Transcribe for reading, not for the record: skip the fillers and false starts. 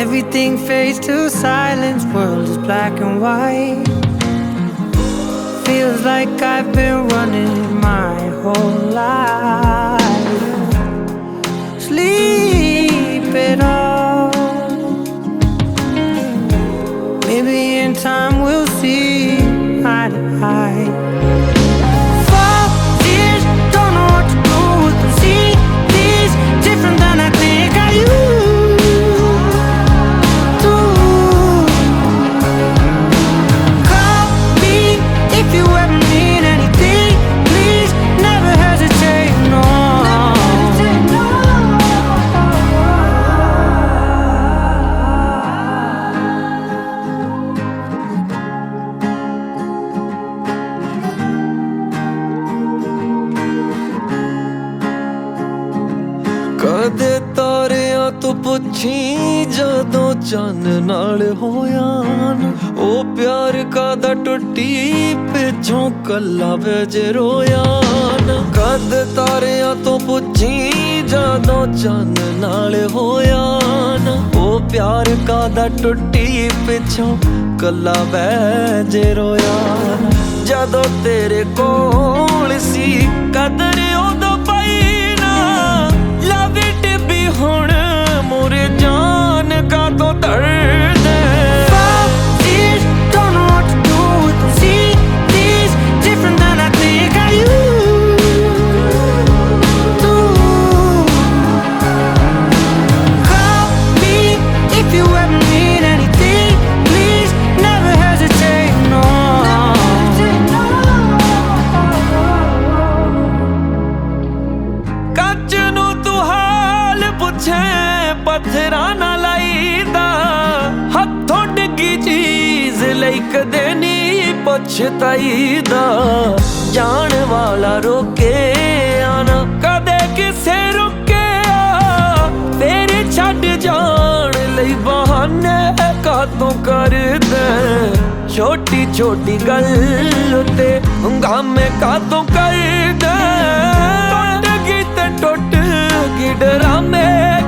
everything fades to silence, world is black and white. Feels like I've been running my whole life. Sleep it off. Maybe in time we'll see eye to eye. 4 years, don't know what to do with them. See, these different than I think I used to. Call me if you ever need anything. Please never hesitate, no. ਕਦੇ ਤਾਰਿਆਂ ਤੋਂ ਪੁੱਛੀ ਜਦੋਂ ਚੰਨ ਨਾਲ ਹੋਇਆ ਨਾ, ਉਹ ਪਿਆਰ ਕਾਦਾ ਟੁੱਟੀ ਪਿੱਛੋਂ ਕੱਲਾ ਵੇਜ ਰੋਇਆ ਨਾ। ਕਦੇ ਤਾਰਿਆਂ ਤੋਂ ਪੁੱਛੀ ਜਦੋਂ ਚੰਨ ਨਾਲ ਹੋਇਆ ਨਾ, ਉਹ ਪਿਆਰ ਕਾਦਾ ਟੁੱਟੀ ਪਿੱਛੋਂ ਕੱਲਾ ਵੇਜ ਰੋਇਆ ਨਾ। ਜਦੋਂ ਤੇਰੇ ਕੋਲ ਸੀ ਕਦਰ ਉਦੋਂ ਪਈ ਨਾ, ਲਵ ਇਟ ਵੀ ਹੁਣ ਮੋਰੇ ਜਾਨ ਕਾਤੋਂ ਦਰਦ। 4 years, don't know what to do with them. See, these different than I think I used to. Call me if you ever need anything. Please never hesitate, no. ਕੱਚ ਨੂੰ ਤੂੰ ਹਾਲ ਪੁੱਛੇ ਪੱਥਰਾਂ ਨਾਲ ਲਾਈਦਾ, ਹੱਥੋਂ ਡਿੱਗੀ ਚੀਜ਼ ਲਈ ਕਦੇ ਨਹੀਂ ਪੁੱਛਤਾਈਦਾ। ਜਾਣ ਵਾਲਾ ਰੋਕੇ ਆਣਾ ਕਦੇ ਕਿਸੇ ਰੁਕਿਆ, ਤੇਰੇ ਛੱਡ ਜਾਣ ਲਈ ਬਹਾਨੇ ਕਾਤੋਂ ਕਰਦਾ। ਛੋਟੀ ਛੋਟੀ ਗੱਲ ਉੱਤੇ ਹੰਗਾਮੇ ਕਾਤੋਂ ਕਰਦਾ। ਟੁੱਟ ਗਈ ਤੇ ਟੁੱਟ ਗਈ ਡਰਾਮੇ